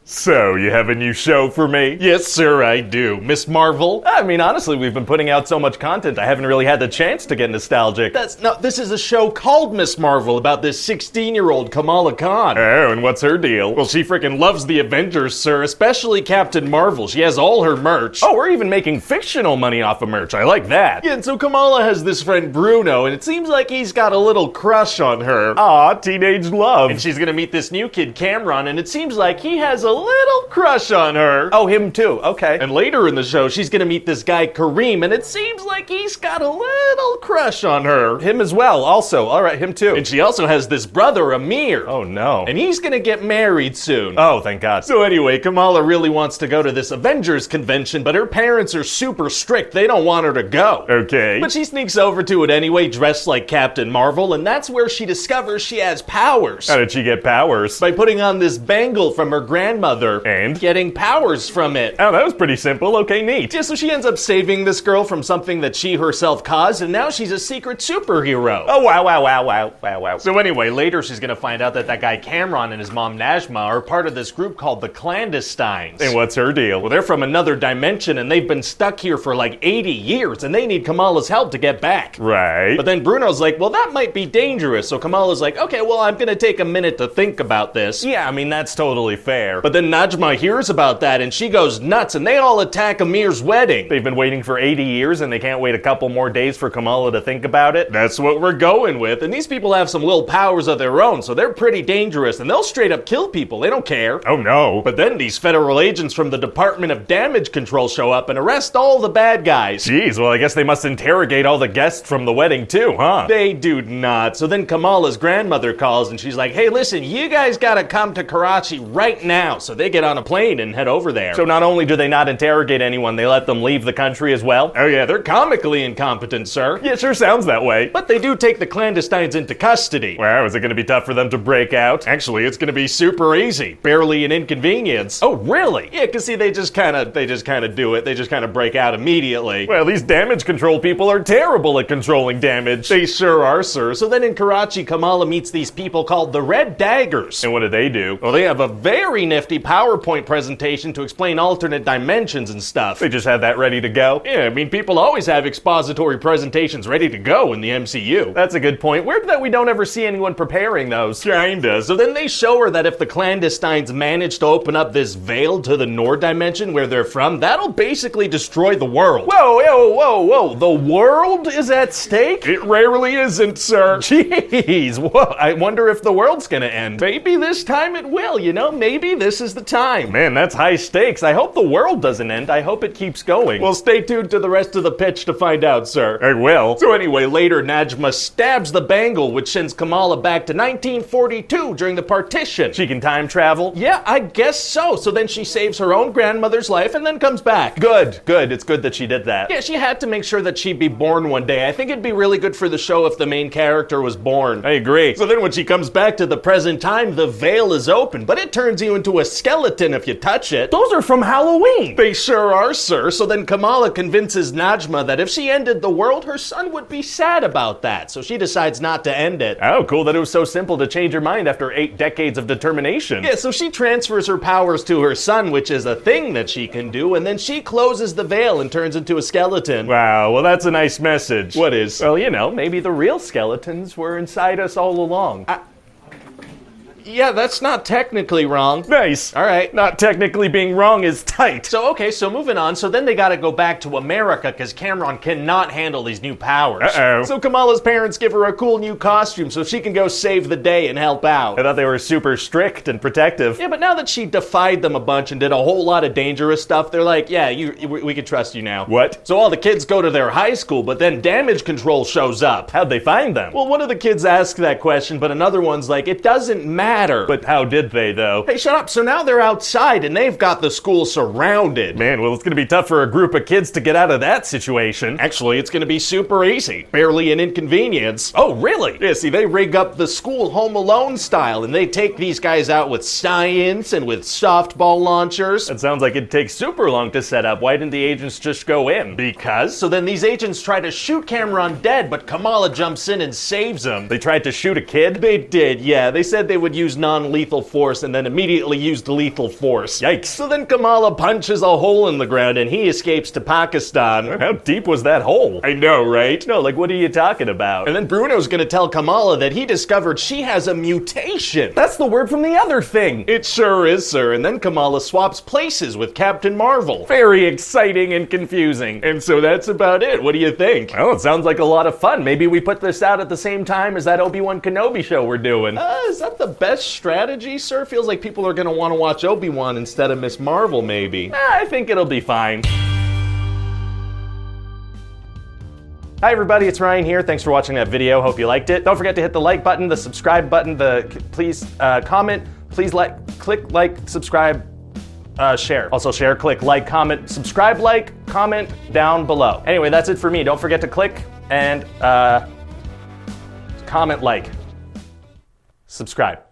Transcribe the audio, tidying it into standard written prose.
So, you have a new show for me? Yes, sir, I do. Miss Marvel? I mean, honestly, we've been putting out so much content, I haven't really had the chance to get nostalgic. This is a show called Miss Marvel about this 16-year-old Kamala Khan. Oh, and what's her deal? Well, she freaking loves the Avengers, sir, especially Captain Marvel. She has all her merch. Oh, we're even making fictional money off of merch. I like that. Yeah, and so Kamala has this friend Bruno, and it seems like he's got a little crush on her. Aw, teenage love. And she's gonna meet this new kid, Cameron, and it seems like he has a little crush on her. Oh, him too. Okay. And later in the show, she's gonna meet this guy, Kareem, and it seems like he's got a little crush on her. Him as well, also. All right, him too. And she also has this brother, Amir. Oh, no. And he's gonna get married soon. Oh, thank God. So anyway, Kamala really wants to go to this Avengers convention, but her parents are super strict. They don't want her to go. Okay. But she sneaks over to it anyway, dressed like Captain Marvel, and that's where she discovers she has powers. How did she get powers? By putting on this bangle from her grandmother. And? Getting powers from it. Oh, that was pretty simple. Okay, neat. Yeah, so she ends up saving this girl from something that she herself caused, and now she's a secret superhero. Oh, wow. So anyway, later she's gonna find out that guy Cameron and his mom Najma are part of this group called the Clandestines. And what's her deal? Well, they're from another dimension, and they've been stuck here for like 80 years, and they need Kamala's help to get back. Right. But then Bruno's like, well, that might be dangerous. So Kamala's like, okay, well, I'm gonna take a minute to think about this. Yeah, I mean, that's totally fair. But then Najma hears about that, and she goes nuts, and they all attack Amir's wedding. They've been waiting for 80 years, and they can't wait a couple more days for Kamala to think about it? That's what we're going with. And these people have some little powers of their own, so they're pretty dangerous, and they'll straight up kill people. They don't care. Oh, no. But then these federal agents from the Department of Damage Control show up and arrest all the bad guys. Jeez, well, I guess they must interrogate all the guests from the wedding, too, huh? They do not. So then Kamala's grandmother calls, and she's like, hey, listen, you guys gotta come to Karachi right now. So they get on a plane and head over there. So not only do they not interrogate anyone, they let them leave the country as well? Oh yeah, they're comically incompetent, sir. Yeah, it sure sounds that way. But they do take the clandestines into custody. Wow, is it gonna be tough for them to break out? Actually, it's gonna be super easy. Barely an inconvenience. Oh, really? Yeah, cause see, they just kinda do it. They just kinda break out immediately. Well, these damage control people are terrible at controlling damage. They sure are, sir. So then in Karachi, Kamala meets these people called the Red Daggers. And what do they do? Well, they have a very nifty PowerPoint presentation to explain alternate dimensions and stuff. They just have that ready to go? Yeah, I mean, people always have expository presentations ready to go in the MCU. That's a good point. Weird that we don't ever see anyone preparing those. Kinda. So then they show her that if the clandestines manage to open up this veil to the Nord dimension where they're from, that'll basically destroy the world. Whoa. The world is at stake? It rarely isn't, sir. Jeez, whoa. I wonder if the world's gonna end. Maybe this time it will, you know? Maybe this is the time. Man, that's high stakes. I hope the world doesn't end. I hope it keeps going. Well, stay tuned to the rest of the pitch to find out, sir. I will. So anyway, later Najma stabs the bangle, which sends Kamala back to 1942 during the partition. She can time travel? Yeah, I guess so. So then she saves her own grandmother's life and then comes back. Good. It's good that she did that. Yeah, she had to make sure that she'd be born one day. I think it'd be really good for the show if the main character was born. I agree. So then when she comes back to the present time, the veil is open, but it turns you into a skeleton if you touch it. Those are from Halloween. They sure are, sir. So then Kamala convinces Najma that if she ended the world, her son would be sad about that. So she decides not to end it. Oh, cool that it was so simple to change her mind after 8 decades of determination. Yeah, so she transfers her powers to her son, which is a thing that she can do, and then she closes the veil and turns into a skeleton. Wow, well that's a nice message. What is? Well, you know, maybe the real skeletons were inside us all along. Yeah, that's not technically wrong. Nice. All right. Not technically being wrong is tight. So, okay, so moving on. So then they gotta go back to America because Cameron cannot handle these new powers. Uh-oh. So Kamala's parents give her a cool new costume so she can go save the day and help out. I thought they were super strict and protective. Yeah, but now that she defied them a bunch and did a whole lot of dangerous stuff, they're like, yeah, we can trust you now. What? So all the kids go to their high school, but then Damage Control shows up. How'd they find them? Well, one of the kids asked that question, but another one's like, it doesn't matter. But how did they, though? Hey, shut up. So now they're outside and they've got the school surrounded. Man, well, it's gonna be tough for a group of kids to get out of that situation. Actually, it's gonna be super easy. Barely an inconvenience. Oh, really? Yeah, see, they rig up the school Home Alone style and they take these guys out with science and with softball launchers. That sounds like it'd take super long to set up. Why didn't the agents just go in? Because. So then these agents try to shoot Cameron dead, but Kamala jumps in and saves him. They tried to shoot a kid? They did, yeah. They said they would use use non-lethal force and then immediately used lethal force. Yikes. So then Kamala punches a hole in the ground and he escapes to Pakistan. How deep was that hole? I know, right? No, like, what are you talking about? And then Bruno's gonna tell Kamala that he discovered she has a mutation. That's the word from the other thing. It sure is, sir. And then Kamala swaps places with Captain Marvel. Very exciting and confusing. And so that's about it. What do you think? Well, it sounds like a lot of fun. Maybe we put this out at the same time as that Obi-Wan Kenobi show we're doing. Is that the best strategy, sir? Feels like people are gonna want to watch Obi-Wan instead of Miss Marvel, maybe. I think it'll be fine. Hi everybody, it's Ryan here. Thanks for watching that video. Hope you liked it. Don't forget to hit the like button, the subscribe button, please comment, please click like, subscribe, share. Also share, click, like, comment, subscribe, like, comment down below. Anyway, that's it for me. Don't forget to click and comment, like, subscribe.